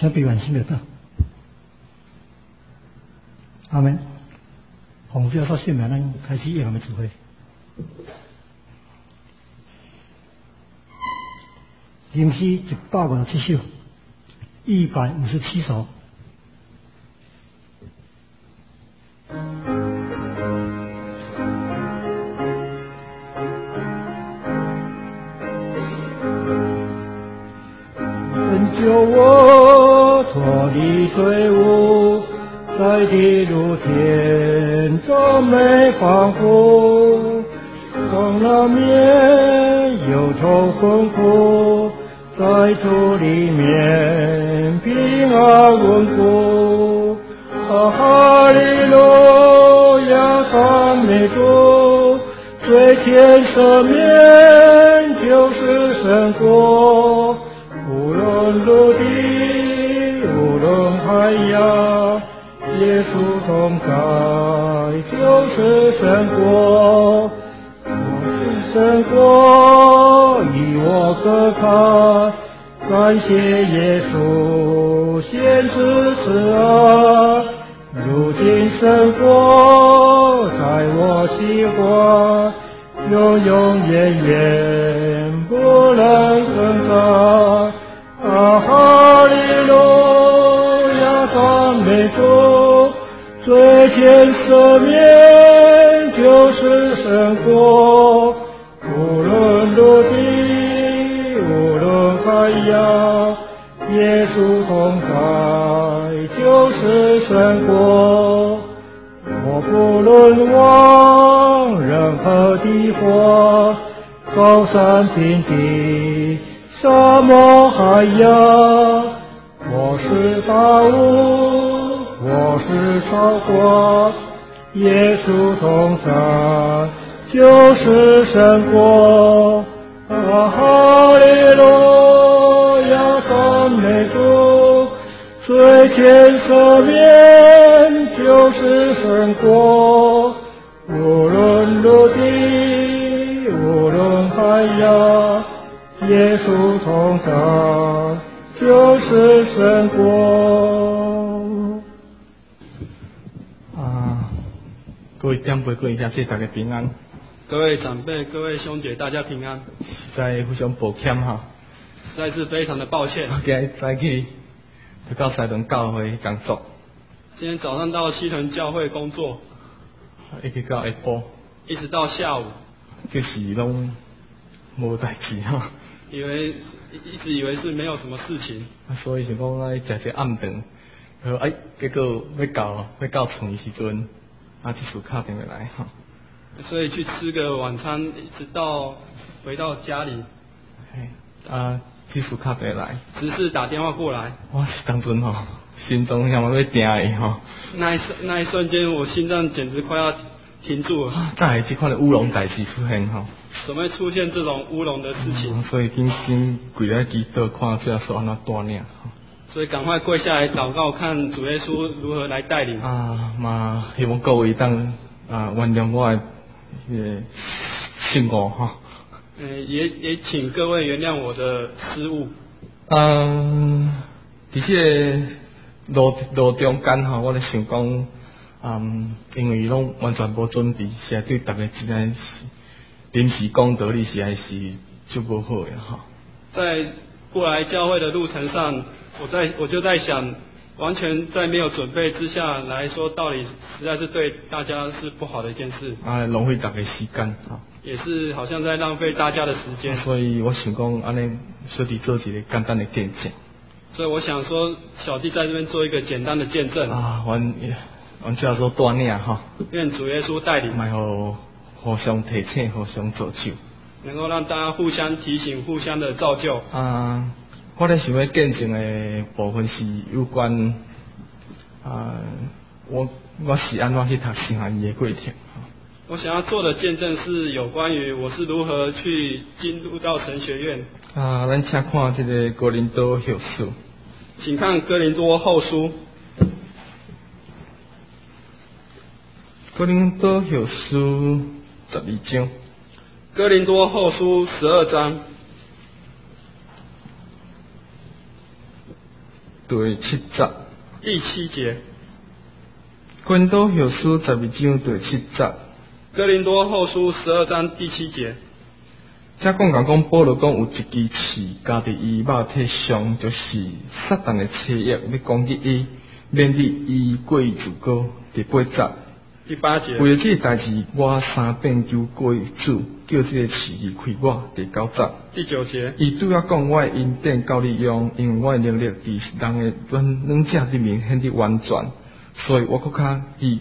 先闭完心就到。阿们。洪教授信命，咱开始用我们的指挥。吟诗157首，157首。拯救我脱离罪恶。在地如天，中美仿佛，从那面忧愁困苦，在主里面平安稳固。哈利路亚，赞美主，最甜赦免就是神国，无论陆地，无论海洋。耶稣同在，就是神国，我是神国，与我隔开。感谢耶稣先知慈爱，如今神国在我心怀，永永远远不能更改。哈利路亚，赞美主。最甜赦免就是神国，无论陆地，无论海洋，耶稣同在，就是神国。我不论往任何地方，高山平地，沙漠海洋，我是大雾。我是超过耶稣同在，就是神国。哈利路亚，赞美主，最甜赦免就是神国，无论陆地，无论海洋，耶稣同在，就是神国。 各位长辈、各位兄弟，大家平安。 各位长辈、各位兄姐，大家平安。 实在非常抱歉哈， 实在是非常的抱歉。 今日早起就到西屯教会工作。 今天早上到西屯教会工作， 一直到下晡， 一直到下午， 就是拢无代志哈。 一直以为是没有什么事情， 所以想讲爱食一暗顿，结果要到厝的时阵。这次打电话来哈， 所以去吃个晚餐，一直到回到家里。 这次打电话来， 只是打电话过来。 我是当阵吼，心脏像要停的吼。 那一瞬间，我心脏简直快要停住了。 哪会这款的乌龙代志出现吼？ 怎么会出现这种乌龙的事情？ 所以紧跪在祈祷，看最后是安怎带领。 所以赶快跪下来祷告，看主耶稣如何来带领。 嘛希望各位当原谅我的失误哈。 也请各位原谅我的失误。 伫这路中间哈，我咧想讲，因为拢完全无准备，实在对大家真正是临时讲道理，实在是就不好呀哈。 在过来教会的路程上。我就在想，完全在没有准备之下来说，道理实在是对大家是不好的一件事。 浪费大家时间也是好像在浪费大家的时间。 所以我想讲，安尼小弟做一个简单的见证。 所以我想说，小弟在这边做一个简单的见证。 阮叫做带领哈。 愿主耶稣带领。 卖互相提醒，互相造就。 能够让大家互相提醒，互相的造就。 我咧想要见证的部分是有关我是安怎去读圣学院的过程。 我想要做的见证是有关于我是如何去进入到神学院。 咱请看这个哥林多后书。 请看哥林多后书。 哥林多后书12章。 哥林多后书12章。 第7节。 第7节。 哥林多后书12章第7节。 哥林多后书12章第7节。 这讲保罗讲有一支刺加伫伊肉体上，就是撒旦的邪恶要攻击伊，免得伊过于自高。第8节。 第8节。 为了这个代志，我3遍求过主，叫这个刺离开我。第9节。 第9节。 伊拄要讲我的恩典够你用，因为我的能力伫人的软者里面显得完全，所以我更较伊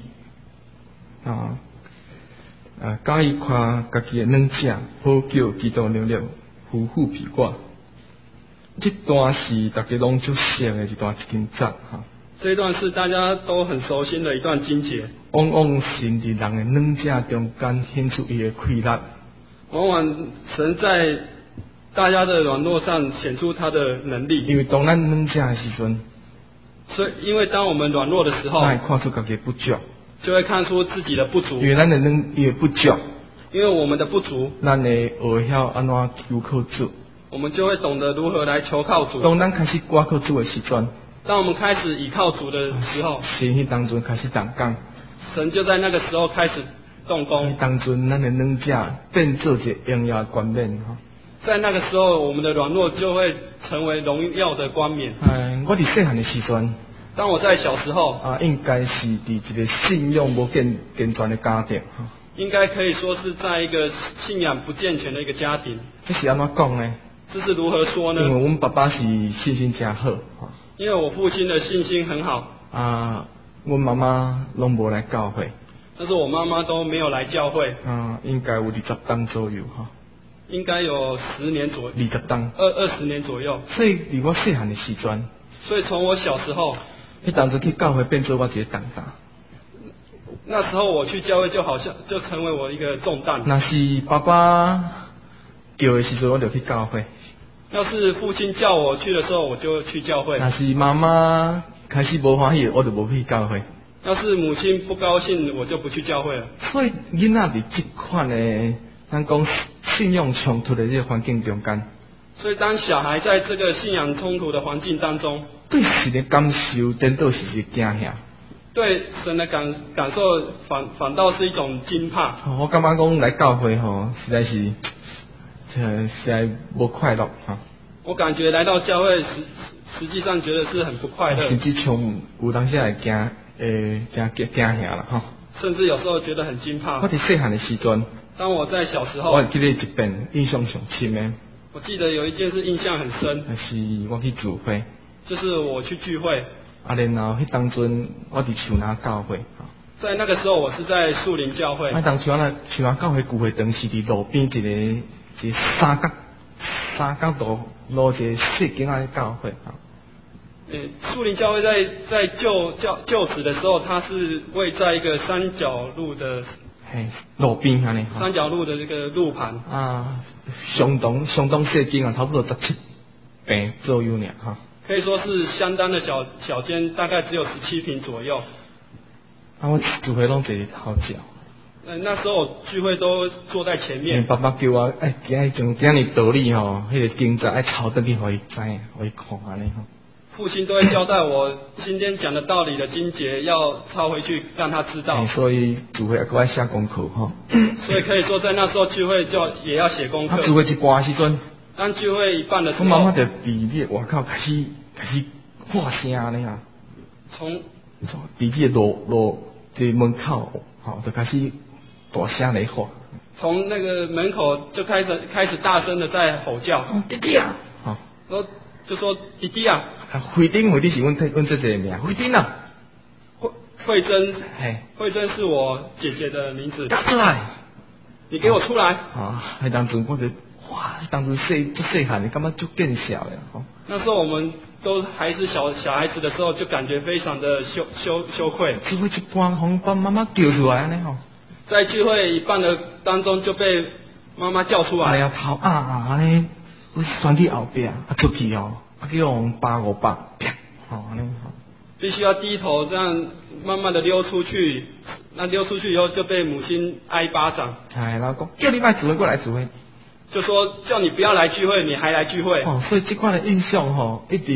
介意看家己的软者，好叫基督能力ful庇我。这段是大家拢足熟的一段经节哈。 这一段是大家都很熟悉的一段经节。 往往神伫人的软者中间显出伊的快乐。 往往神在大家的软弱上显出他的能力。 因为当咱软者的时阵， 所以因为当我们软弱的时候， 咱会看出家己的不足， 就会看出自己的不足。 因为咱的不足， 因为我们的不足， 咱会学晓安怎求靠主。 我们就会懂得如何来求靠主。 当咱开始倚靠主的时阵， 当我们开始倚靠主的时候， 神迄当中开始动工， 神就在那个时候开始动工。 当中咱的软者变做一个荣耀的冠冕哈。 在那个时候，我们的软弱就会成为荣耀的冠冕。 我伫细汉的时阵， 当我在小时候应该是伫一个信仰无健全的家庭哈。 应该可以说是在一个信仰不健全的一个家庭。 这是安怎讲呢？ 这是如何说呢？ 因为我们爸爸是信心真好哈。 因为我父亲的信心很好。 我妈妈拢无来教会。 但是我妈妈都没有来教会。 应该有20档左右哈。 应该有10年左右。 20档。 20年左右。 所以伫我细汉的时阵， 所以从我小时候， 迄当初去教会变做我一个重担。 那时候我去教会就好像就成为我一个重担。 那是爸爸叫的时阵，我就去教会。 要是父亲叫我去的时候，我就去教会。 那是妈妈开始无欢喜，我就无去教会。 要是母亲不高兴，我就不去教会了。 所以囡仔伫这款的，咱讲信仰冲突的这个环境中间， 所以当小孩在这个信仰冲突的环境当中， 对神的感受颠倒是一个惊吓。 对神的感受反倒是一种惊怕。 我感觉讲来教会实在是，实在无快乐哈。 我感觉来到教会实际上觉得是很不快乐。 甚至从有当时会惊吓啦哈。 甚至有时候觉得很惊怕。 我伫细汉的时阵， 当我在小时候， 我记得一遍印象上深的。 我记得有一件事印象很深。 那是我去聚会。 就是我去聚会。 然后迄当阵我伫树林教会。 在那个时候，我是在树林教会。 当初树林教会聚会堂是伫路边一个三角路一个细间仔教会。 树林教会在旧址的时候，它是位在一个三角路的路边安尼。 三角路的这个路盘。 相当细间差不多17平左右哈。 可以说是相当的小间，大概只有17平左右。 我聚会拢坐后脚。 那时候聚会都坐在前面。 爸爸叫我从今日道理迄个经节爱抄倒去，互伊知，互伊看安尼。 父亲都会交代我今天讲的道理的经节要抄回去，让他知道。 所以聚会还搁爱写功课哈。 所以可以说，在那时候聚会也要写功课。 聚会一半时阵。 当聚会一半的时候， 我妈妈就伫你外口开始喊声咧啊！伫你的路的门口，就开始大声来喊。 从那个门口就开始大声的在吼叫。 弟弟啊！ 就说弟弟啊！ 慧珍是阮姐姐的名，慧珍啊！ 慧珍是我姐姐的名字。 出来！ 你给我出来！ 迄当阵我就。哇！当初细汉，你感觉就更小了那时候我们都还是小孩子的时候，就感觉非常的羞愧。 聚会一半，把妈妈叫出来安尼吼。 在聚会一半的当中就被妈妈叫出来。 头安尼，我钻去后边出去叫用858啪，安尼必须要低头这样慢慢的溜出去。那溜出去以后就被母亲挨巴掌。 然后讲叫你别聚会过来聚会。就说叫你不要来聚会，你还来聚会。 所以这款的印象一直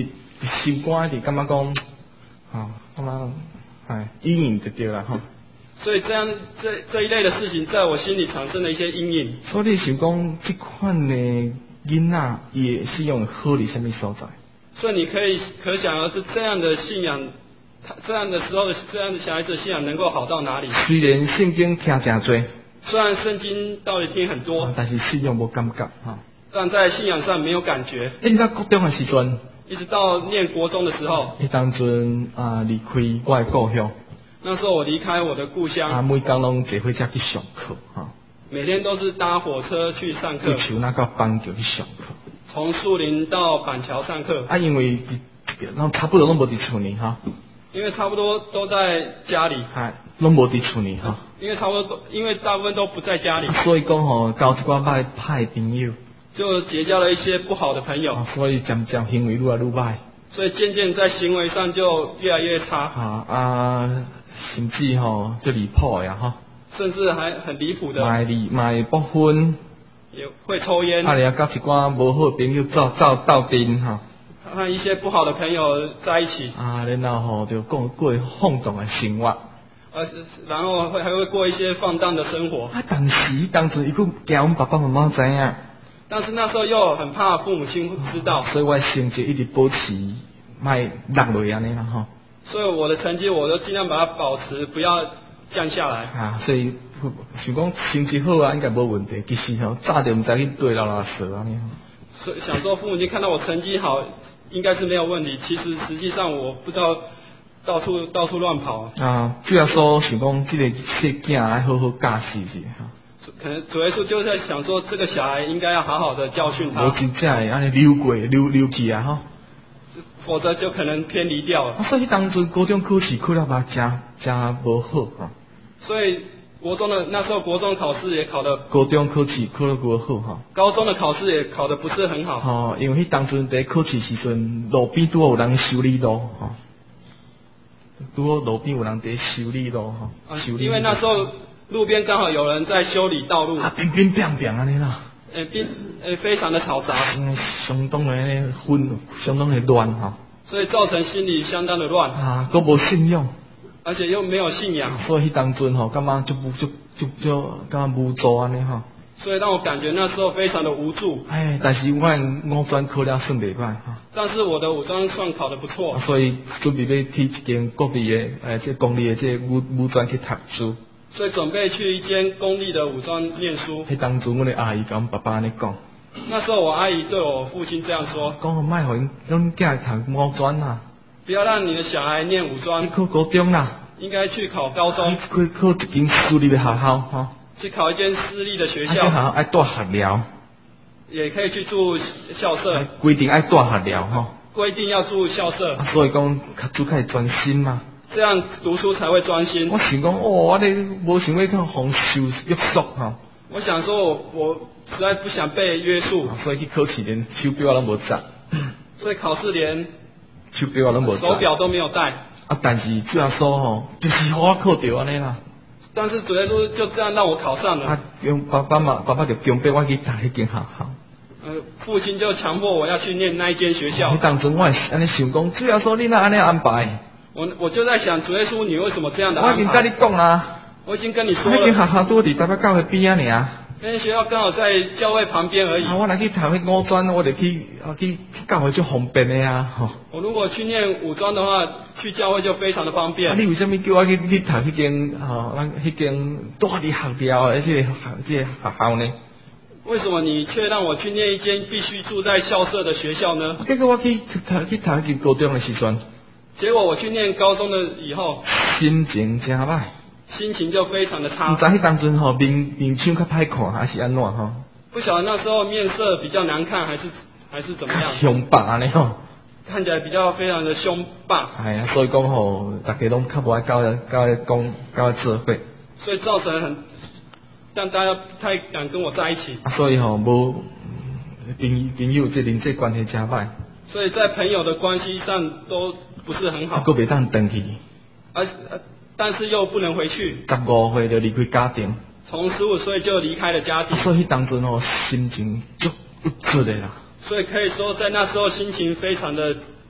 修官就感觉讲，感觉阴影就对了吼。 所以这一类的事情，在我心里产生了一些阴影。 所以你想讲，这款的囡仔也是用好伫什么所在？ 所以你可想而知，这样的信仰，这样的时候这样的小孩子的信仰能够好到哪里？ 虽然圣经听真多， 虽然圣经道理听很多， 但是信仰无感觉但在信仰上没有感觉。 一直到国中的时阵， 一直到念国中的时候， 当阵离开我的故乡。 那时候我离开我的故乡， 每天拢坐火车去上课每天都是搭火车去上课， 去树那到板桥去上课， 从树林到板桥上课。 因为差不多拢无伫厝里因为差不多都在家里， 拢无伫厝里因为因为大部分都不在家里， 所以讲交一寡歹朋友， 就结交了一些不好的朋友， 所以渐渐行为愈来愈歹， 所以渐渐在行为上就越来越差甚至就离谱呀甚至还很离谱的， 卖不婚， 也会抽烟， 你甲一寡无好的朋友斗阵和一些不好的朋友在一起然后就过放纵的生活， 然后还会过一些放荡的生活。 但是当时伊佫惊阮爸爸妈妈知影， 但是那时候又很怕父母亲知道， 所以我成绩一直保持卖落落安尼啦所以我的成绩我都尽量把它保持，不要降下来所以想讲成绩好应该无问题，其实早就唔知去对拉蛇安尼所以想说父母亲看到我成绩好，应该是没有问题。其实实际上我不知道到处乱跑主要说想讲这个小囝要好好教示一下可能主耶稣就在想说，这个小孩应该要好好的教训他， 无真正会安尼溜去否则就可能偏离掉了。 所以当初高中考试考了嘛，真无好所以那时候国中考试也考得， 高中考试考得无好高中的考试也考得不是很好因为当初在考试时阵，路边拄好有人修理路拄好路边有人在修理路因为那时候路边刚好有人在修理道路乒乒乓乓安尼啦非常的嘈杂， 相当的相当的乱所以造成心里相当的乱都无信仰， 而且又没有信仰， 所以当阵感觉就感觉无助安尼所以让我感觉那时候非常的无助。 但是我五专考了算袂歹但是我的五专算考得不错， 所以准备要去一间国立的这公立的这五专去读书， 所以准备去一间公立的五专念书。 当初我的阿姨跟我爸爸安尼讲， 那时候我阿姨对我父亲这样说， 讲莫互阮囝读五专啦， 不要让你的小孩念五专， 去考高中啦， 应该去考高中， 去考一间私立的学校去考一间私立的学校， 爱住学寮， 也可以去住校舍， 规定爱住学寮规定要住校舍， 所以讲就开始专心嘛， 这样读书才会专心。 我想讲我无想要去互受约束我想说我实在不想被约束， 所以去考试连手表都无摘， 所以考试连手表都无摘， 手表都没有带但是主要说就是我考到安尼啦。 但是主耶稣就这样让我考上了。 用爸爸就强迫我去读迄间学校。 父亲就强迫我要去念那一间学校。 当初我安尼想讲，主要说你哪安尼安排？ 我就在想，主耶稣你为什么这样的安排？ 我已经跟你讲啦， 我已经跟你说了。 那间学校都伫台北教会边啊尔。 那间学校刚好在教会旁边而已。 我来去读迄五专，我就去教会就方便的我如果去念五专的话，去教会就非常的方便。 你为什么叫我去读迄间迄间大的学校的这个学校呢？ 为什么你却让我去念一间必须住在校舍的学校呢？ 结果我去读一间高中的时阵， 结果我去念高中的以后， 心情真歹。 心情就非常的差。 唔知迄当阵面相较歹看，还是安怎不晓得那时候面色比较难看，还是怎么样？ 凶霸呢看起来比较非常的凶霸。 所以讲大家拢较无爱交智慧。 所以造成让大家不太敢跟我在一起。 所以无朋友这人际关系真歹。 所以在朋友的关系上都不是很好。 佫袂当回去。 但是又不能回去。 15岁就离开家庭。 从15岁就离开了家庭。 所以当阵心情足郁卒的啦。 所以可以说在那时候心情非常的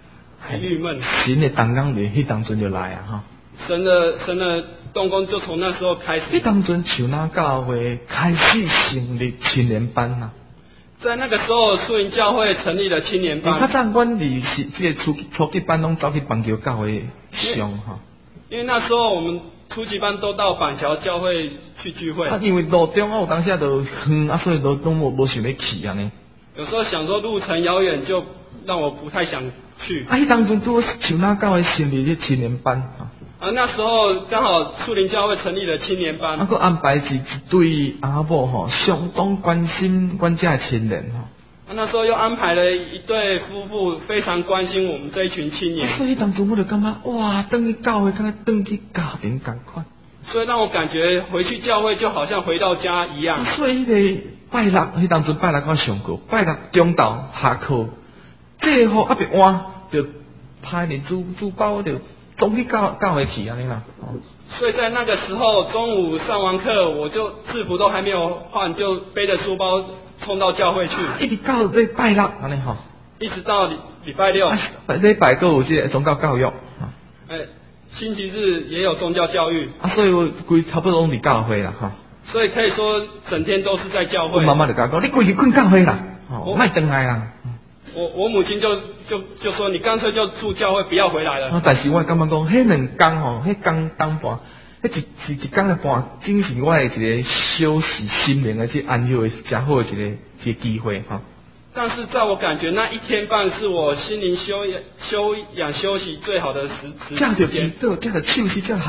很郁闷。 神的动工就迄当阵就来啊哈。 神的动工就从那时候开始。 迄当阵树林教会开始成立青年班啊。 在那个时候，树林教会成立了青年班。 较早阮伫是这个初级班拢走去板桥教会上哈。 因为那时候我们初级班都到板桥教会去聚会。 因为路中有当时都远所以都无想要去安尼。有时候想说路程遥远，就让我不太想去。 迄当阵拄树林教会成立咧青年班那时候刚好树林教会成立了青年班。 佫安排一对阿母相当关心阮遮的青年那时候又安排了一对夫妇，非常关心我们这一群青年。 所以当初我就感觉哇，回去教会，敢若回去家庭同款。 所以让我感觉回去教会就好像回到家一样。 所以迄个拜六，迄当阵拜六我上课，拜六中昼下课，这雨还别换，就派你主包就总去教会去安尼啦。 所以在那个时候，中午上完课，我就制服都还没有换，就背着书包冲到教会去， 一直到礼拜六安尼吼， 一直到礼拜六。 礼拜都有这个宗教教育。 星期日也有宗教教育。 所以我差不多拢伫教会啦哈。 所以可以说整天都是在教会。 我妈妈就甲我讲，你规日困教会啦，莫回来啦。 我母亲就说，你干脆就住教会，不要回来了。 但是我感觉讲，迄2工迄工当半，迄是一工的半，正是我的一个休息心灵的去安休的较好的一个机会哈。 但是在我感觉，那1天半是我心灵休养休息最好的时间。 这就祈祷，这就休息，这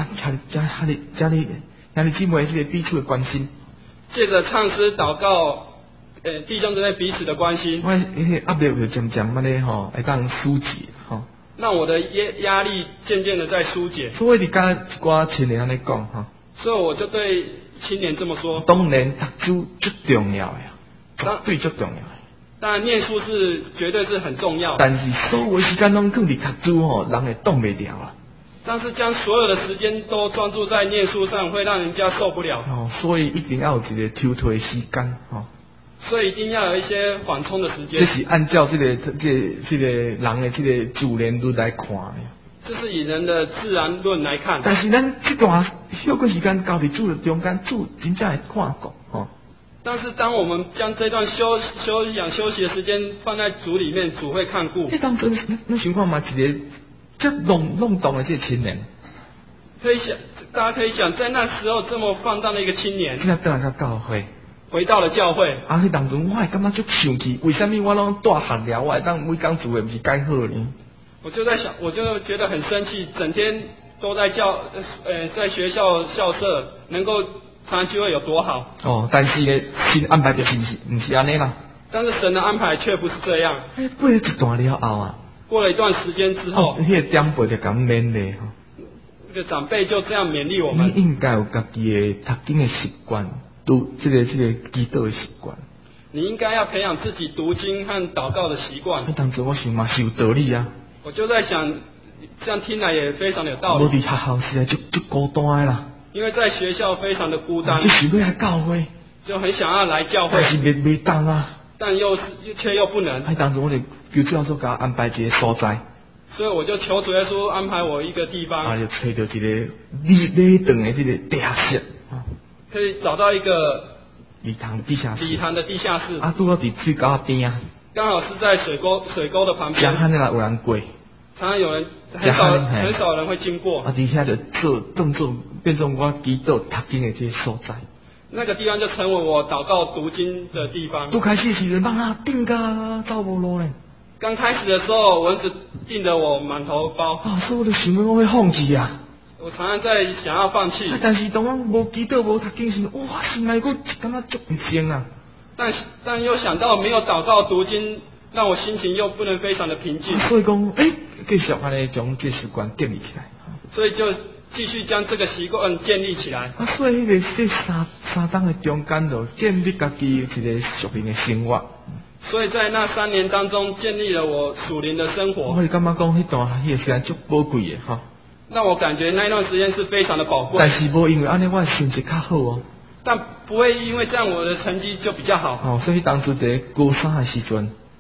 你姊妹这个彼此的关心。 借着唱诗祷告，弟兄姊妹彼此的关心。 我压力就渐渐咧会当疏解让我的压力渐渐的在疏解。 所以你甲一寡青年安尼讲所以我就对青年这么说。 当然读书最重要的，对最重要的。 当然念书是绝对是很重要。 但是所有时间拢放伫读书人会挡袂掉啊。 但是将所有的时间都专注在念书上，会让人家受不了。 所以一定要有一个抽退时间所以一定要有一些缓冲的时间。 这是按照这个人的这个自然律来看的。 这是以人的自然论来看。 但是咱这段休息时间交伫主的中间，主真正会看过但是当我们将这段休息的时间放在主里面，主会看顾。 当中你想看嘛，一个这弄动的这个青年， 大家可以想，在那时候这么放荡的一个青年， 现在回来到教会， 回到了教会。 迄当中我会感觉足生气，为什么我拢大学了，我会当每工做的不是介好呢？ 我就在想，我就觉得很生气，整天都在在学校校舍能够常聚会有多好。 但是呢，神安排就是不是安尼啦。 但是神的安排却不是这样。 过了一段了后过了一段时间之后， 那个长辈就讲勉励那个长辈就这样勉励我们。 你应该有家己的读经的习惯，读这个祈祷的习惯。 你应该要培养自己读经和祷告的习惯。 当时我想嘛是有道理啊。 我就在想，这样听来也非常的有道理。 我伫学校实在就孤单的啦。 因为在学校非常的孤单。 就想要来教会， 就很想要来教会。 但是袂当啊。 但却又不能。 当时我就求主耶稣给我安排一个所在。 所以我就求主耶稣安排我一个地方。 就找到一个礼堂的这个地下室。 可以找到一个礼堂地下室。 礼堂的地下室。 拄好伫水沟边啊。 刚好是在水沟的旁边。 常常有人过。 常常有人很少人会经过。 而且就变成我祈祷读经的这个所在。 那个地方就成为我祷告读经的地方。 拄开始时就蚊啊叮甲走无路咧。 刚开始的时候，蚊子叮得我满头包。 所以我就想我会放弃啊。 我常常在想要放弃。 但是当我无祈祷无读经时，哇，心内个感觉足唔静啊。 但又想到没有祷告读经，让我心情又不能非常的平静。 所以讲，继续安尼将这习惯建立起来。 所以就继续将这个习惯建立起来。 所以这三档的中间就建立家己一个属灵的生活。 所以在那3年当中，建立了我属灵的生活。 我是感觉讲，迄个时间足宝贵的哈。 让我感觉那一段时间是非常的宝贵。 但是无因为安尼，我成绩较好但不会因为这样我的成绩就比较好。 所以当初在高3的时阵。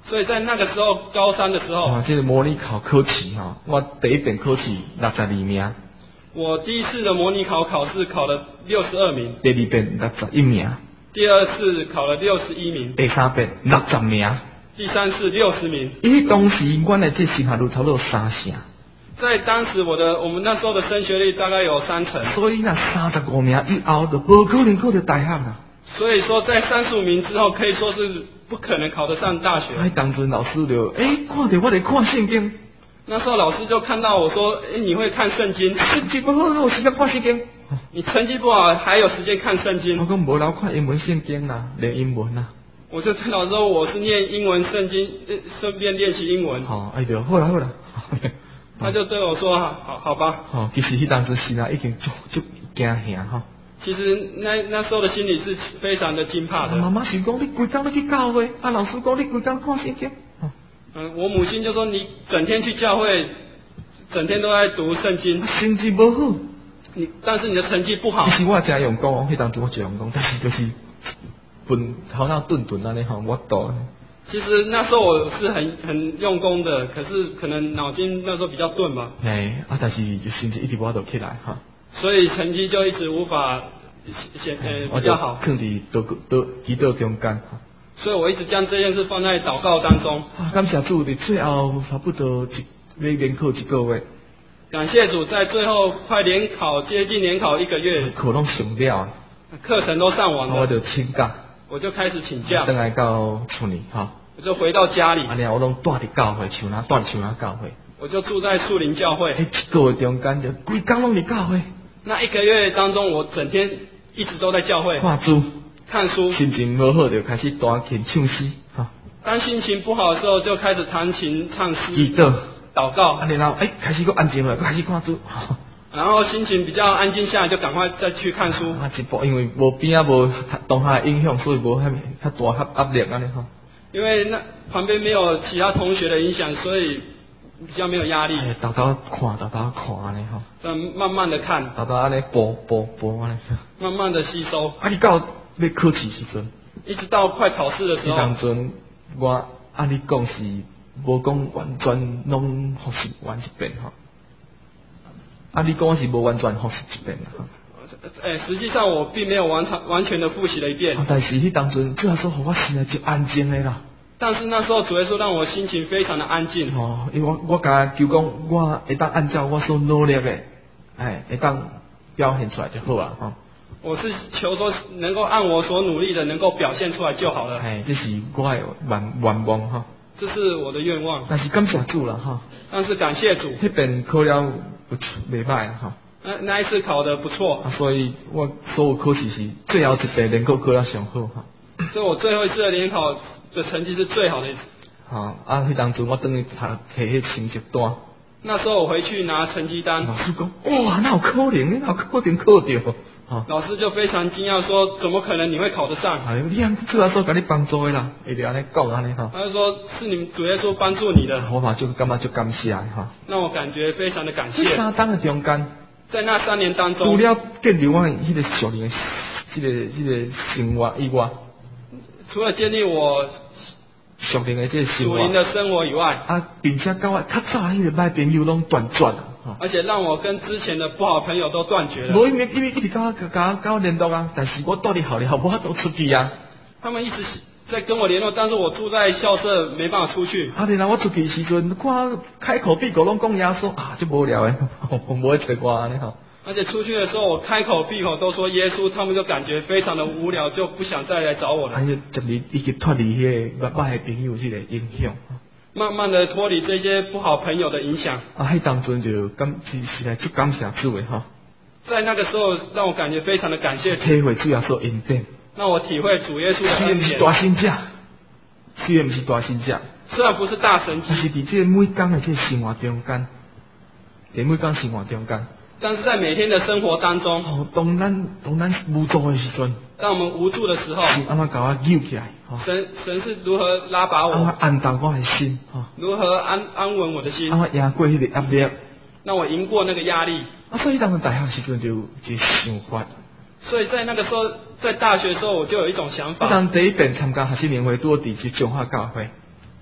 所以在那个时候高三的时候， 哇，这个模拟考考试哈，我第一遍考试62名， 我第一次的模拟考考试考了62名， 第二遍61名， 第二次考了61名， 第三遍60名。 第三次60名。 因为当时阮的这升学率差不多3成， 在当时我们那时候的升学率大概有3成， 所以那35名以后就无可能考到大学啦。 所以说在35名之后可以说是不可能考得上大学。 当阵老师就看到我在看圣经， 那时候老师就看到我说，你会看圣经？ 成绩不好，我有时间看圣经。 你成绩不好还有时间看圣经？ 我讲无老看英文圣经啦，练英文啦。 我就跟老师说我是念英文圣经，顺便练习英文。 对，好啦。 他就对我说，好吧。 其实迄当时心啊已经就惊吓哈。 其实那时候的心里是非常的惊怕的。 妈妈是讲你规工都去教会，老师讲你规工看圣经。 我母亲就说你整天去教会，整天都在读圣经， 成绩不好。 但是你的成绩不好。 其实我真用功，迄当时我真用功，但是就是头脑顿安尼吼，我倒。 其实那时候我是很用功的，可是可能脑筋那时候比较钝吧。 但是就成绩一直无倒起来哈。 所以成绩就一直无法比较好。 放伫祈祷中间。 所以我一直将这件事放在祷告当中。 感谢主，伫最后差不多联考1个月。 感谢主，在最后快接近联考1个月， 课拢上了， 课程都上完了， 我就请假， 我就开始请假， 回来到厝里哈， 我就回到家里， 我拢住伫教会，住伫教会， 我就住在树林教会。 1个月中间就规工拢伫教会。 那1个月当中，我整天一直都在教会看书， 心情不好就开始弹琴唱诗哈。 当心情不好的时候，就开始弹琴唱诗， 祈祷。 祷告， 然后开始安静了，开始看书。 然后心情比较安静下来，就赶快再去看书。 因为无边啊无同学影响，所以无遐大压力安尼吼。 因为那旁边没有其他同学的影响，所以比较没有压力。 豆豆看安尼吼。 慢慢的看。 豆豆安尼播安尼。 慢慢的吸收。 你到要考试时阵， 一直到快考试的时候。 当阵我按你讲是。无讲完全拢复习完一遍哈，你讲我是无完全复习一遍哈。 实际上我并没有完全的复习了一遍。 但是迄当阵主要说，我心里就安静的啦。 但是那时候主耶稣让我心情非常的安静。 因为我甲求讲，我会当按照我所努力的，会当表现出来就好啊哈。 我是求说能够按我所努力的能够表现出来就好了。 这是我的愿望哈。 这是我的愿望。 但是感谢主了哈。 但是感谢主。 那边考了袂歹哈。 那一次考得不错。 所以我所有考试是最后一遍联考考了上好哈。 所以我最后一次的联考的成绩是最好的一次。 迄当初我等于摕迄成绩单。 那时候我回去拿成绩单。 老师讲，哇，哪有可能？你哪有可能考到？ 老师就非常惊讶说：“怎么可能你会考得上？” 你看主要说给你帮助的啦，一定安尼讲安尼哈。 他就说是你们主耶稣帮助你的。 我嘛就感觉就感谢哈。 那我感觉非常的感谢。 3当的中间， 在那3年当中， 除了建立我迄个属灵的这个生活以外， 除了建立我属灵的这个生活， 属灵的生活以外， 并且跟我较早迄个歹朋友拢断绝了。 而且让我跟之前的不好朋友都断绝了。 无因为一直跟我联络啊，但是我到底好无法度出去啊。 他们一直在跟我联络，但是我住在校舍，没办法出去。 然后我出去时阵，看开口闭口拢讲耶稣就无聊诶，无会找我安尼吼。 而且出去的时候，我开口闭口都说耶稣，他们就感觉非常的无聊，就不想再来找我了。 已经脱离迄个歹朋友这个影响。 慢慢的脱离这些不好朋友的影响。 迄当阵就实在就感谢主诶哈。 在那个时候，让我感觉非常的感谢主。 体会主耶稣恩典。 让我体会主耶稣的恩典。 虽然不是大神者， 虽然不是大神迹， 但是伫这每天的这生活中间， 但是在每天的生活当中， 当咱无助的时阵， 当我们无助的时候， 是安怎甲我救起来？ 神是如何拉拔我？ 安怎安顿我的心？ 如何安稳我的心？ 安怎赢过迄个压力？ 让我赢过那个压力。 所以当时大学时阵就有一个想法。 所以在那个时候，在大学的时候，我就有一种想法。 当第一遍参加学习年会，拄好伫去中华教会。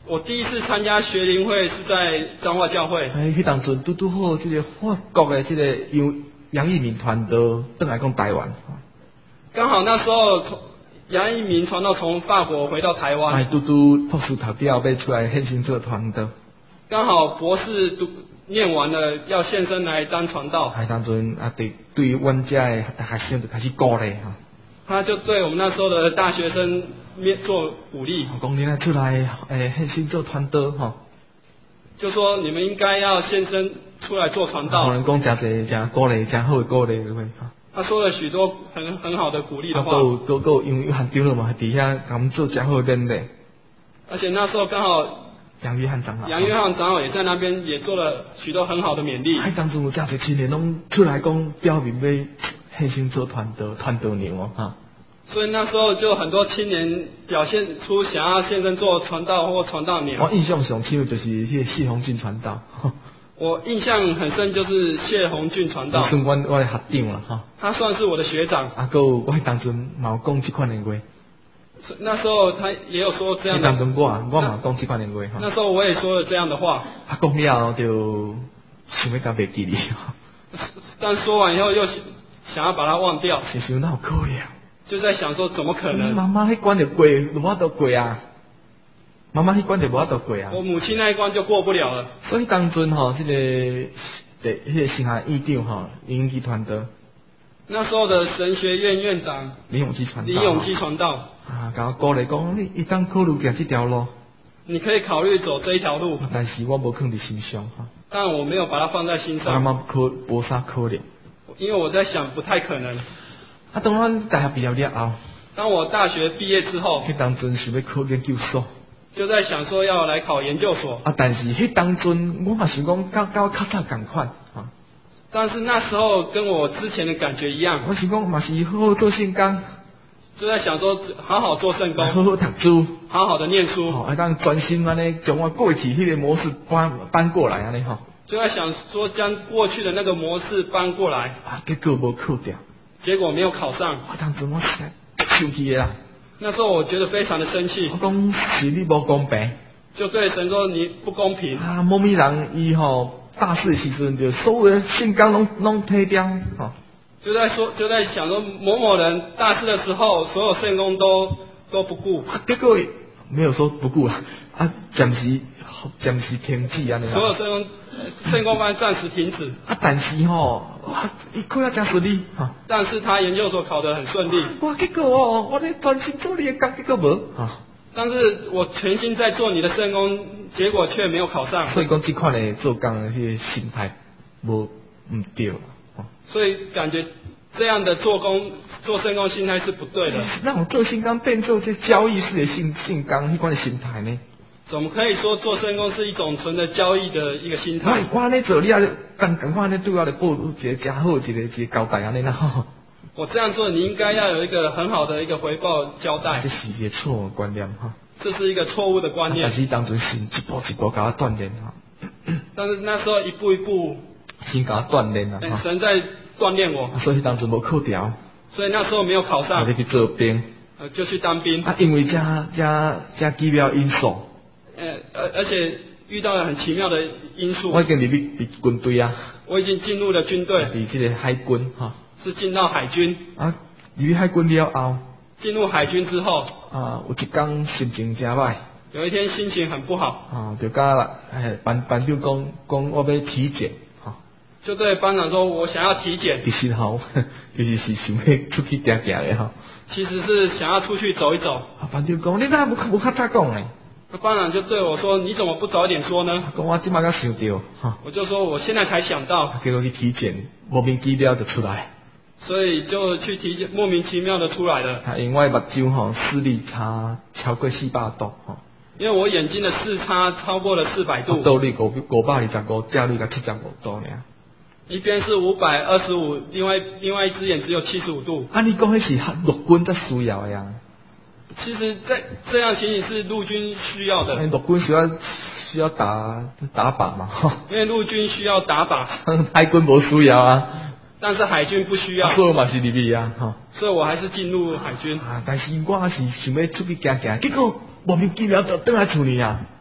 我第一次参加学龄会是在彰化教会。 迄当阵拄好，这个法国的这个杨义敏传道转来讲台湾。 刚好那时候杨义民传道从法国回到台湾。 拄博士读掉要出来献身做传道。 刚好博士念完了，要献身来当传道。 当阵对阮遮的学生就开始鼓励哈。 他就对我们那时候的大学生做鼓励， 讲你来出来献身做传道哈。 就说你们应该要献身出来做传道。 可能讲真侪真鼓励，真好的鼓励对。 他说了许多很好的鼓励的话。 因为汉长了嘛，底下给我们做真好的勉励。 而且那时候刚好杨约翰长老也在那边，也做了许多很好的勉励。 当中有真侪青年拢出来讲表明要献身做传道人哦哈。 所以那时候就很多青年表现出想要献身做传道或传道娘。 我印象上深就是迄个谢鸿俊传道。 我印象很深就是谢鸿俊传道。 算我的学长啦哈。 他算是我的学长。 还有我当阵嘛有讲这款的话。 那时候他也有说这样的。 当阵我嘛讲这款的话哈。 那时候我也说了这样的话。 讲了后就想要甲袂记哩。 但说完以后又想要把它忘掉。 想哪有可能？ 就在想说怎么可能？ 妈妈迄关就过，我都过啊。妈妈迄关就我都过啊。 我母亲那一关就过不了了。 所以当阵吼，这个神学院长吼，林永基传道。 那时候的神学院院长林永基传道。甲我鼓励讲，你当考虑行这条路。 你可以考虑走这一条路。 但是我无放在心上哈。 但我没有把它放在心上。 无啥可能。 因为我在想，不太可能。 当阮大学毕业了后， 当我大学毕业之后， 迄当阵想要考研究所， 就在想说要来考研究所。 但是迄当阵我嘛想讲，甲我较早同款啊。 但是那时候跟我之前的感觉一样， 我想讲嘛是好好做圣工， 就在想说好好做圣工， 好好读书， 好好的念书， 当专心安尼将我过去迄个模式搬过来安尼吼。 就在想说将过去的那个模式搬过来， 结果无考掉。 结果没有考上。 当时我生气的啦。 那时候我觉得非常的生气。 我讲是你无公平。 就对神说你不公平。 某咪人伊吼大事时阵就所有的圣工拢推掉吼。就在想说某某人大事的时候，所有圣工都不顾。 结果没有说不顾啦，暂时停止安尼。 所有圣工班暂时停止。 但是吼，伊考了真顺利哈。 但是他研究所考得很顺利。 结果我咧专心做你的工，结果无哈。 但是我全心在做你的圣工，结果却没有考上。 所以讲这款的做工的迄个心态唔对。 所以感觉这样的做圣工心态是不对的。 那种做圣工变做这交易式的圣工，迄款的心态呢？ 怎么可以说做圣工是一种纯的交易的一个心态？ 我安尼做，你也赶快安尼对我来报一个真好一个交代安尼啦。 我这样做，你应该要有一个很好的一个回报交代。 这是一个错误观念哈。 这是一个错误的观念。 但是当初是一步一步给我锻炼哈。 但是那时候一步一步先给我锻炼啦。 神在锻炼我。 所以当初无考掉。 所以那时候没有考上。 我就去做兵。 就去当兵。 因为这奇妙因素。 而且遇到了很奇妙的因素。 我已经入军队啊。 我已经进入了军队。 入这个海军哈。 是进到海军。 入海军了后。 进入海军之后。 有一天心情真歹。 有一天心情很不好。 就甲啦，班长讲我要体检。 就对班长说，我想要体检。 其实吼，就是想要出去行行的哈。 其实是想要出去走一走。 班长讲，你哪无较早讲呢？ 班长就对我说：“你怎么不早点说呢？” 我今麦才想到， 我就说我现在才想到。 结果去体检，莫名其妙就出来。 所以就去体检，莫名其妙的出来了。 因为我目睭吼视力差超过400度吼。 因为我眼睛的视差超过了400度。 度率525，价率才75度呢。 一边是525，另外一只眼只有75度。 你讲迄是陆军才需要的呀？ 其实，在这样情形是陆军需要的。 陆军需要打靶嘛？ 因为陆军需要打靶。 海军无需要啊。 但是海军不需要。 所以我嘛是入去啊。 所以我还是进入海军。 但是我是想要出去行行，结果莫名其妙就回来厝里啊。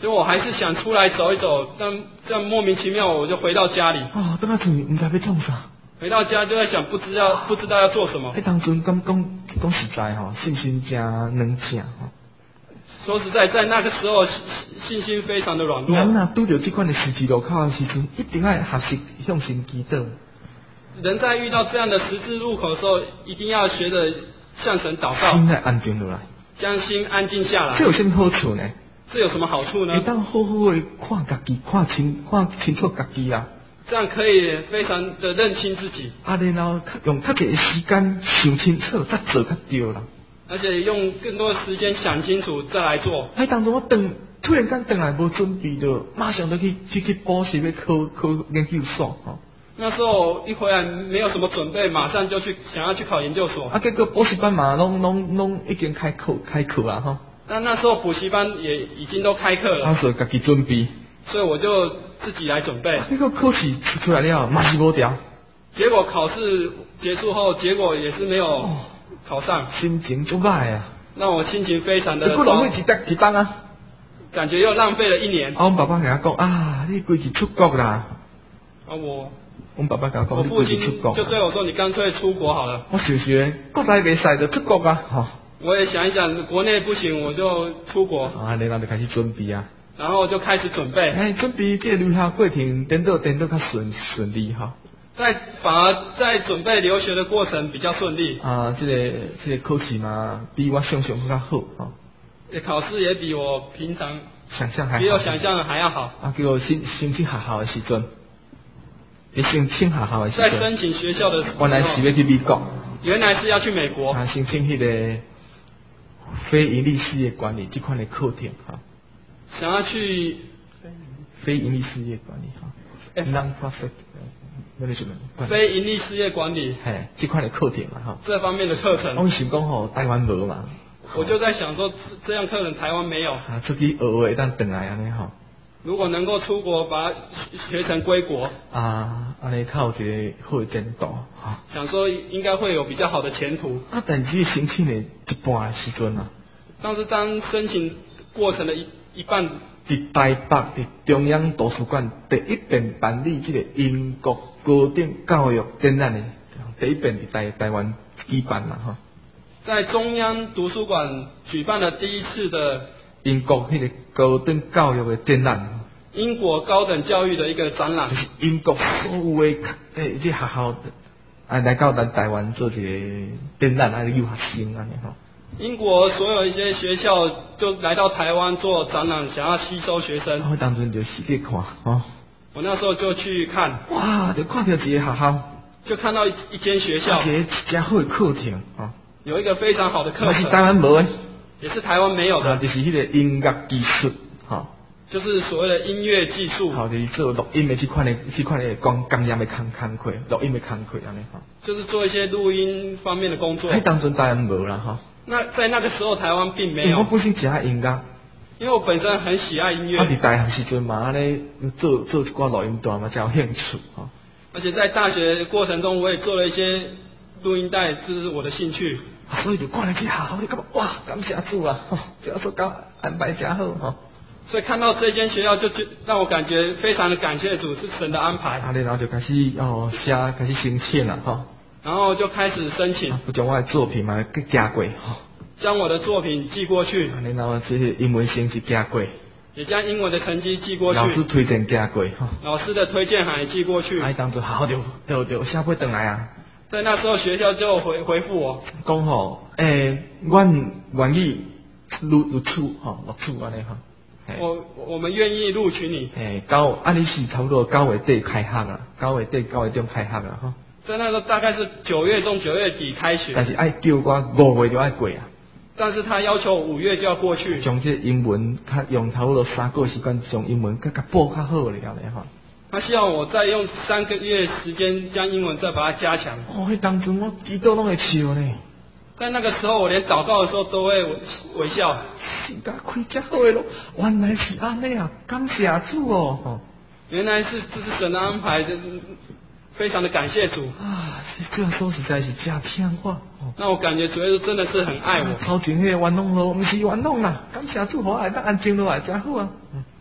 所以我还是想出来走一走，但这样莫名其妙我就回到家里。 哦，等下厝唔知要创啥。 回到家就在想，不知道要做什么。 当阵讲实在吼，信心真软正吼。 说实在，在那个时候信心非常的软弱。 人啊，拄着这款的十字路口的时阵，一定要学习向神祈祷。 人在遇到这样的十字路口的时候，一定要学着向神祷告， 心来安静落来， 将心安静下来。 这有什么好处呢？ 这有什么好处呢？ 会当好好的看家己，看清楚家己啊。 这样可以非常的认清自己。 然后用较侪时间想清楚，再做较对啦。 而且用更多的时间想清楚再来做。 当中我突然间来无准备的，马上就去补习要考研究所吼。 那时候一回来没有什么准备，马上就想要去考研究所。 结果补习班嘛，拢已经开课啊吼。 那时候补习班也已经都开课了。 所以家己准备。 所以我就自己来准备。 结果考试出来了，嘛是无调。 结果考试结束后，结果也是没有考上。 心情就歹啊。 那我心情非常的。 结果浪费一班啊。 感觉又浪费了1年。 我爸爸跟他讲你规矩出国啦。我爸爸跟他讲， 我父亲就对我说：“你干脆出国好了。” 我想想，国内袂使就出国啊，吼。 我也想一想，国内不行，我就出国。 然后就开始准备啊。 然后就开始准备。 准备这个留学过程，颠倒较顺利哈。 反而在准备留学的过程比较顺利。 这个考试嘛，比我想象较好哈。 考试也比我平常比我想象的还要好。 叫我申请学校的时阵， 在申请学校的时候， 原来是要去美国。 原来是要去美国。 申请迄个非营利事业管理这款的课程哈。 想要去非营利事业管理哈 ，non-profit management 非营利事业管理， 这块的课程嘛哈， 这方面的课程。 我想讲吼，台湾无嘛， 我就在想说，这样课程台湾没有。 出去学会当回来安尼吼。 如果能够出国，把它学成归国安尼较有一个好的前途哈。 想说应该会有比较好的前途。 但是申请的一半的时阵啊， 但是当申请过程的一半， 伫台北伫中央图书馆第一遍办理这个英国高等教育展览的，第一遍伫台湾举办嘛哈。在中央图书馆举办了第一次的英国迄个高等教育的展览。 英国高等教育的一个展览， 就是英国所有的这学校来到咱台湾做一个展览，留学生安尼吼。 英国所有一些学校就来到台湾做展览，想要吸收学生。 我当阵就去看吼。 我那时候就去看。 哇，就看到一个学校， 就看到一间学校， 一个真好的课程吼。 有一个非常好的课程， 是台湾无的， 也是台湾没有的， 就是迄个音乐技术吼。 就是所谓的音乐技术， 好，就是做录音的这款的工业的工课，录音的工课安尼吼。 就是做一些录音方面的工作。 当阵台湾无啦吼。 那在那个时候台湾并没有。 我本身喜爱音乐， 因为我本身很喜爱音乐。 伫大学时阵嘛，安尼做一寡录音带嘛，才有兴趣吼。 而且在大学过程中，我也做了一些录音带，这是我的兴趣。 所以就看了这下，我就感觉哇，感谢主啦，这所搞安排真好吼。 所以看到这间学校，就让我感觉非常的感谢主，是神的安排。 然后就开始开始申请了哈。 然后就开始申请， 将我的作品嘛寄过哈。 将我的作品寄过去。 然后这些英文成绩寄过。 也将英文的成绩寄过去。 老师推荐寄过哈。 老师的推荐函也寄过去。 当作好就下回回来啊。 在那时候学校就回复我， 讲吼，阮愿意录取安尼哈。 我们愿意录取你。 你是差不多9月底开学啦，9月中开学啦哈。 在那时候大概是9月中9月底开学。 但是爱叫我5月就爱过啊。 但是他要求5月就要过去。 将这英文用差不多3个时间，将英文补较好了咧哈。 他希望我再用3个月时间将英文再把它加强。 迄当阵我祈祷拢会笑呢。 在那个时候，我连祷告的时候都会微笑。 是甲开遮好的咯，原来是安尼啊！感谢主哦。 原来是这是神的安排，非常的感谢主啊！这样说实在是真听话。 那我感觉主耶稣真的是很爱我。 头前迄个冤枉路，不是冤枉啦，感谢主，我来当安静落来，真好啊。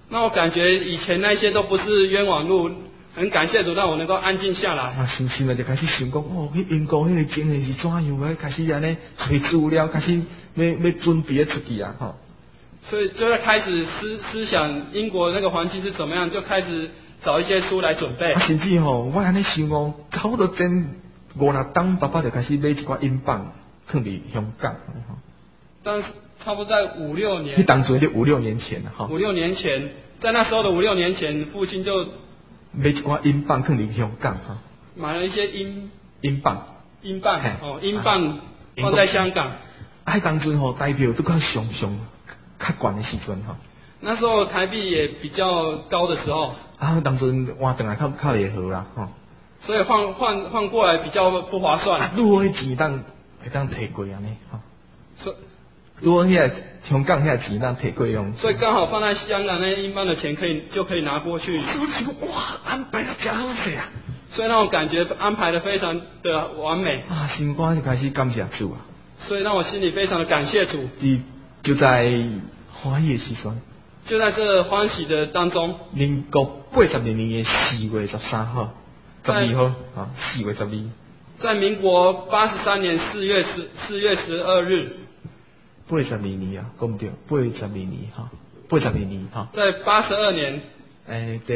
那我感觉以前那些都不是冤枉路，很感谢主让我能够安静下来。 啊，心内就开始想讲，哦，去英国迄个情形是怎样？要开始安尼查资料，开始要准备出去啊，吼。 所以就在开始思想英国那个环境是怎么样，就开始找一些书来准备。 啊，甚至吼，我安尼想哦，差不多前5-6档，爸爸就开始买一寡英镑，放伫香港。 但是差不多在5-6年。 迄当初就5-6年前了，哈。 5-6年前，在那时候的5-6年前，父亲就买一寡英镑放伫香港，哈。 买了一些英镑， 英镑放在香港。 啊，迄当阵吼，台票都较上较悬的时阵吼。 那时候台币也比较高的时候。 啊，当阵换转来较会好啦，吼。 所以换过来比较不划算。 啊，如果迄钱会当摕过安尼，吼。如果遐香港遐钱当摕过用。 所以刚好放在香港那些英镑的钱就可以拿过去。 哇，安排得真好势啊！ 所以让我感觉安排的非常的完美。 啊，心肝就开始感谢主啊！ 所以让我心里非常的感谢主。 就在欢喜的时阵， 就在这欢喜的当中， 民国82年的4月13号、12号啊，4月12。 在民国83年4月12日。 82年啊，讲唔对，82年哈，82年哈。在 82年。 第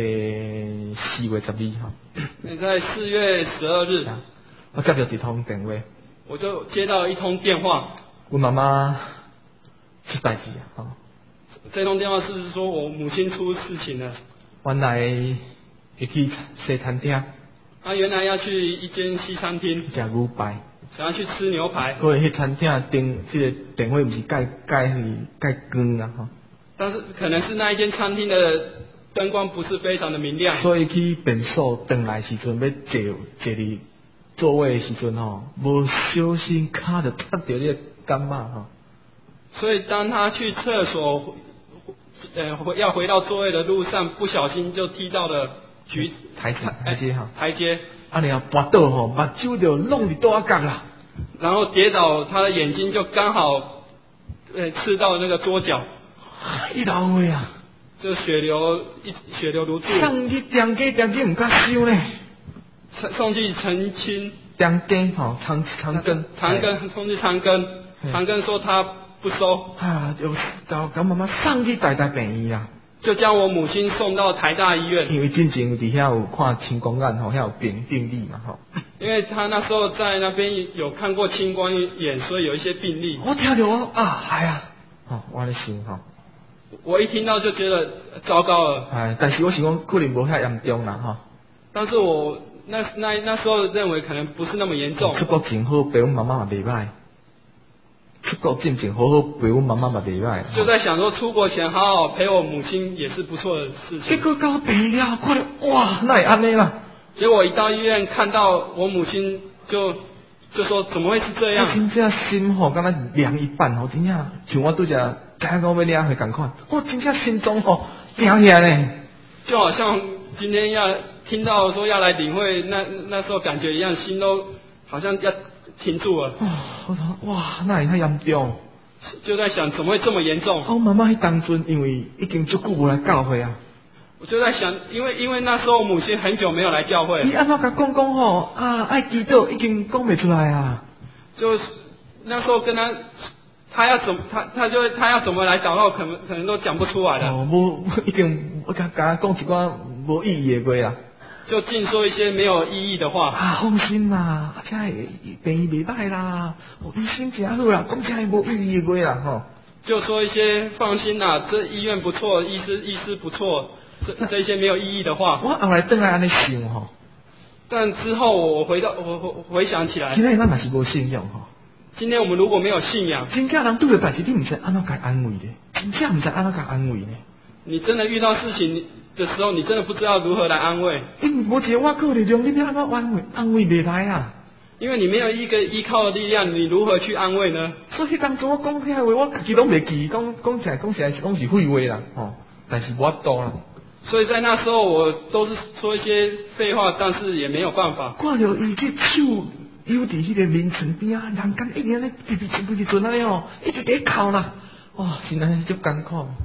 4月12号。 在4月12日。 我接到一通电话。 我就接到一通电话。 我妈妈出代志啊！ 这通电话是说我母亲出事情了。 原来会去西餐厅。 原来要去一间西餐厅。 吃牛排。 想要去吃牛排。 可是迄餐厅这个电话不是盖光啊哈。但是可能是那一间餐厅的灯光不是非常的明亮。 所以去便所回来时阵要坐伫座位的时阵吼，无小心卡就踏到那个感冒哈。 所以当他去厕所，要回到座位的路上，不小心就踢到了台阶哈。 台阶。 你要滑倒吼，目睭就弄伫倒角啦。 然后跌倒，他的眼睛就刚好刺到那个桌角。 一老位啊！ 就血流如注。 送去点鸡唔敢收呢。 送去澄清。 点鸡吼，长庚。 送去长庚。长庚说他不收。 就跟妈妈送去台大病院啊。 就将我母亲送到台大医院。 因为之前底下有看青光眼吼，遐有病例嘛吼。 因为他那时候在那边有看过青光眼，所以有一些病例。 我听到哎呀，我咧想吼。 我一听到就觉得糟糕了。 但是我想讲可能无遐严重啦吼。 但是我那时候认为可能不是那么严重。 出国前好陪阮妈妈嘛袂歹。出国之前好陪阮妈妈嘛袂歹。 就在想说出国前好好陪我母亲也是不错的事情。 结果到病了，看到哇，那会安尼啦。 结果一到医院看到我母亲就说怎么会是这样？ 我真正心吼，敢若凉一半吼，真正像我拄只刚刚要领会共款，我真正心中吼凉起来呢。 就好像今天要听到说要来领会，那时候感觉一样，心都好像要停住了。 我说哇，那会太严重。 就在想怎么会这么严重？ 我妈妈迄当阵因为已经足久无来教会啊。 我就在想，因为那时候母亲很久没有来教会。 你安怎甲讲吼爱祈祷已经讲不出来啊。 就那时候跟他要怎么来祷告，可能都讲不出来了。 无已经我甲讲一寡无意义的话啦。 就尽说一些没有意义的话。 放心啦，这病医袂歹啦，医生真好啦，讲这无意义的话啦吼。 就说一些放心啦，这医院不错，医师不错。这些没有意义的话， 我后来回来安尼想吼， 但之后我回想起来， 今天咱若是无信仰吼， 今天我们如果没有信仰， 真正人拄着代志，你唔知安怎甲安慰的，真正唔知安怎甲安慰呢。 你真的遇到事情的时候，你真的不知道如何来安慰。 因为无一个我靠力量，你要安怎安慰袂来啊？ 因为你没有一个依靠的力量，你如何去安慰呢？ 所以当初我讲遐话，我自己拢袂记，讲起来拢是废话啦，吼，但是无法度啦。 所以在那时候，我都是说一些废话，但是也没有办法。 看到伊去手游伫迄个眠床边啊，人间一年咧，直直阵安尼哦，一直伫哭啦，哇，真系足艰苦。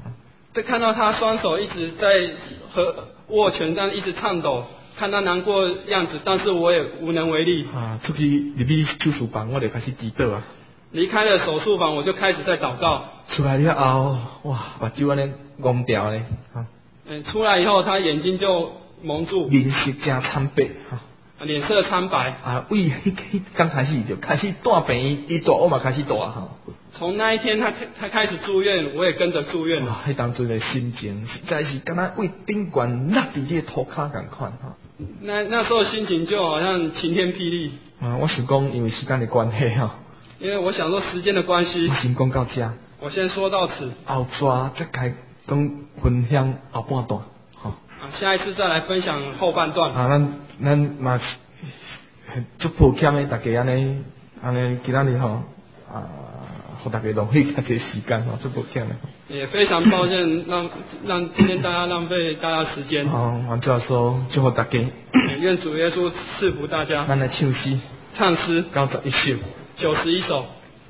看到他双手一直在握拳，这样一直颤抖，看他难过的样子，但是我也无能为力。 出去入去手术房，我就开始祈祷啊。 离开了手术房，我就开始在祷告。 出来了后，哇，目睭安尼蒙掉咧， 出来以后，他眼睛就蒙住， 面色真惨白， 脸色苍白。 为迄刚开始就开始大病，伊大我嘛开始大哈。 从那一天他开始住院，我也跟着住院了。 迄当阵的心情实在是敢若为顶悬落伫这个涂骹共款哈。 那时候心情就好像晴天霹雳。 我想讲，因为时间的关系哈。 因为我想说时间的关系， 我先讲到这。 我先说到此。 后抓再该讲分享后半段，哈。 下一次再来分享后半段。 咱嘛足抱歉的，大家安尼今仔日吼互大家浪费这些时间吼，足抱歉的。也非常抱歉让今天大家浪费大家时间。 我就要说祝福大家。 愿主耶稣赐福大家。 咱来唱诗。 唱诗。 91首。 91首。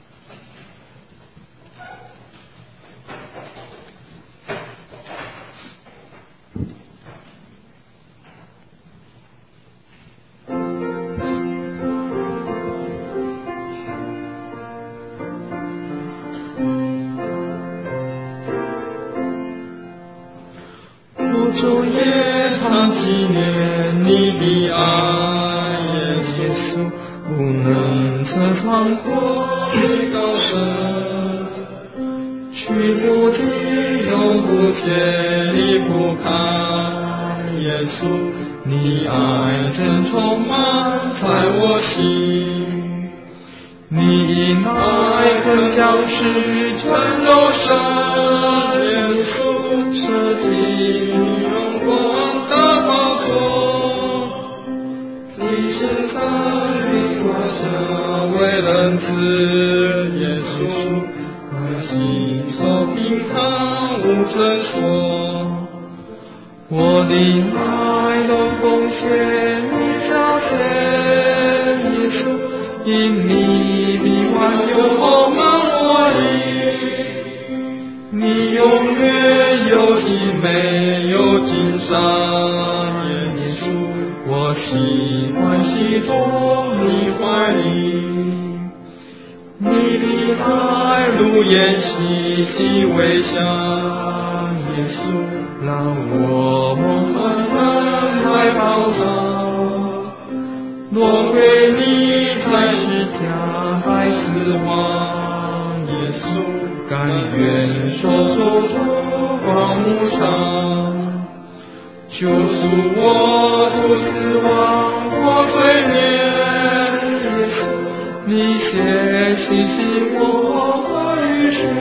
我昼夜常纪念你的爱，耶稣。不能测穿过于高深，去不尽永不竭离不开。耶稣，你爱真充满在我心，你因爱更将世成肉身。耶稣，舍己荣光的宝座，你身上为人子，耶稣，我心受平安无真说，我的爱都奉献你加添，耶稣，因你的万有充满我里，你永远有尽没有尽善，耶稣，我喜欢喜坐你怀里。你的爱如烟细细微香，耶稣，让我们狠来保障。若归你才是家还死亡，耶稣，甘愿受咒诅光无常，救赎我出死亡过罪孽。你写信息我于世，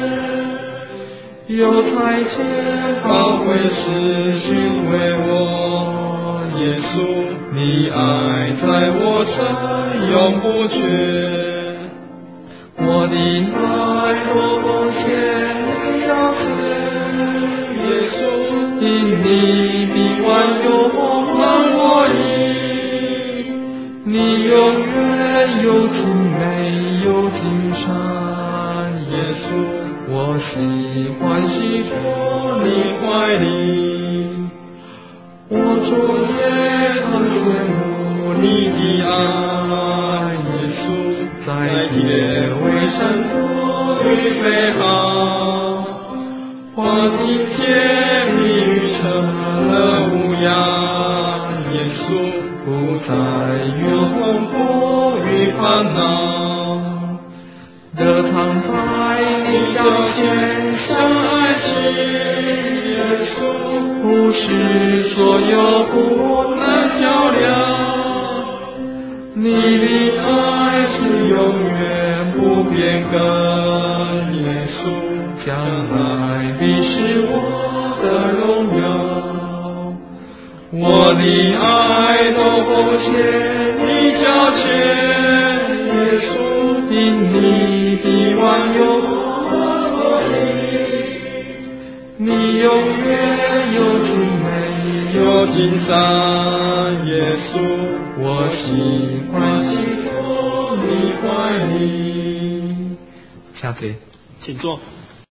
有才见宝贵是寻为我，耶稣，你爱在我身永不缺，我的爱若奉献你将赐，耶稣，因你的万有充满我里，你永远有尽没有尽善，耶稣，我喜欢喜坐你怀里，我昼夜常羡慕你的爱，耶稣，在野为山多与美好，花今天你与成了无恙，耶稣，不再有痛苦与烦恼，得常在你脚前相爱情，耶稣，不是所有苦难较量，你的爱是永远不变更，耶稣，将来必是我的荣耀，我的爱都奉献你脚前，耶稣，因你的万有我里，你永远有尽没有尽善，耶稣，我喜欢喜坐你怀里。 请坐， 请坐。